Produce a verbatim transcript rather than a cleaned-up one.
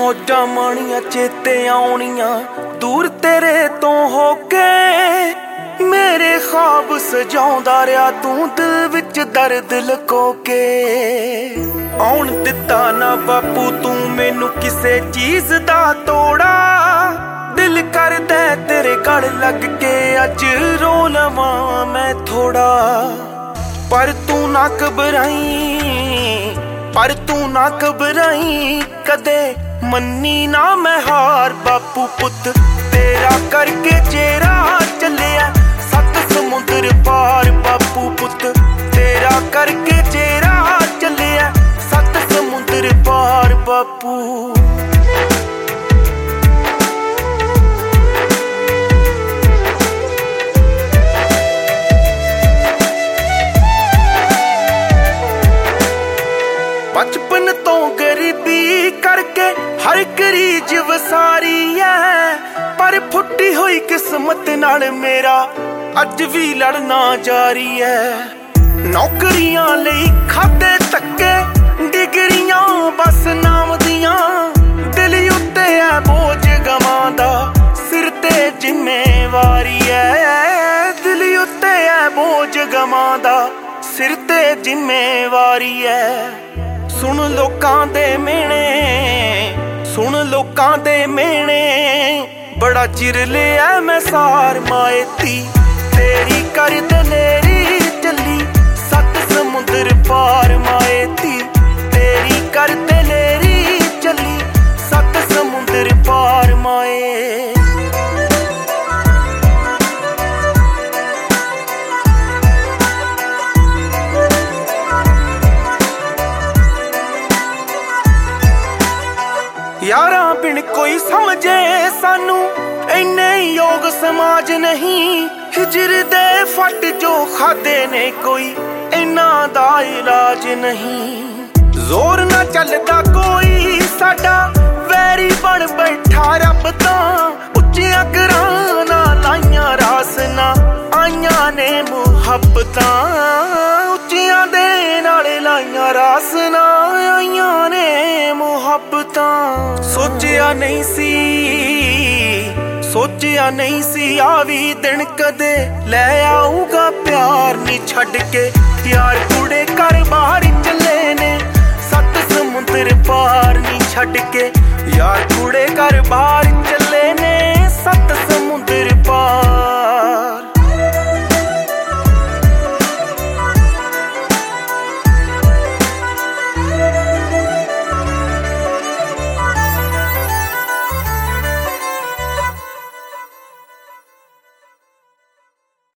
ਮੌਜਾਂ ਮਾਣੀਆਂ ਚੇਤੇ ਆਉਣੀਆਂ ਦੂਰ ਤੇਰੇ ਤੋਂ ਹੋ ਕੇ। ਮੇਰੇ ख्वाब ਸਜਾਉਂਦਾ ਰਿਹਾ ਤੂੰ ਦਿਲ ਵਿੱਚ ਦਰਦ ਲੁਕੋ ਕੇ। ਆਉਣ ਦਿੱਤਾ ਨਾ ਬਾਪੂ ਤੂੰ ਮੈਨੂੰ ਕਿਸੇ ਚੀਜ਼ ਦਾ ਤੋੜਾ। ਦਿਲ ਕਰਦਾ ਤੇਰੇ ਗਲ ਲੱਗ ਕੇ ਅੱਜ ਰੋ ਲਵਾਂ ਮੈਂ ਥੋੜਾ। ਪਰ ਤੂੰ ਨਾ ਘਬਰਾਈ ਪਰ ਤੂੰ ਨਾ ਘਬਰਾਈ ਕਦੇ ਮੰਨੀ ਨਾ ਮੈਂ ਹਾਰ। ਬਾਪੂ ਪੁੱਤ ਤੇਰਾ ਕਰਕੇ ਚਿਹਰਾ ਚੱਲਿਆ ਸੱਤ ਸਮੁੰਦਰ ਪਾਰ। ਬਾਪੂ ਪੁੱਤ ਤੇਰਾ ਕਰਕੇ ਚਿਹਰਾ ਚੱਲਿਆ ਸੱਤ ਸਮੁੰਦਰ ਪਾਰ। ਬਾਪੂ बचपन तो गरीबी करके हर गरीज वसारी है। पर फुटी हुई किस्मत नाल मेरा अज भी लड़ना जारी है। नौकरियां लई खाते धक्के डिगरियां बस नाम दियां। दिल उत्ते है बोझ गवांदा सिर ते जिम्मेवारी है। दिल उत्ते है बोझ गवांदा सिर ते जिम्मेवारी है। सुन लोकां दे मेहणे सुन लोकां दे मेहणे बड़ा चिर लिया मैं सार। माएती तेरी कर दलेरी चली सत समुंदर पार। माएती तेरी कर दलेरी चली सत समुंदर पार। माए यारां बिन कोई समझे सानू इन्ने योग समाज नहीं। हिजर दे फट जो खादे ने कोई इन्ना दा इलाज नहीं। जोर ना चलदा कोई साडा वैरी बन बैठा रब तां। उच्चियां कराना लाइयां रास ना आइयां ने मुहब्बतां। उच्चियां दे नाल लाइयां रास ना आइयां ने मुहब्बतां। सोचिया नहीं सी सोचिया नहीं सी आवी दिन कदे लै आऊगा प्यार नी छड़ के। यार कुड़े घर बाहर चले ने सत समुंदर पार नी छड़ के। यार कुड़े घर बाहर चले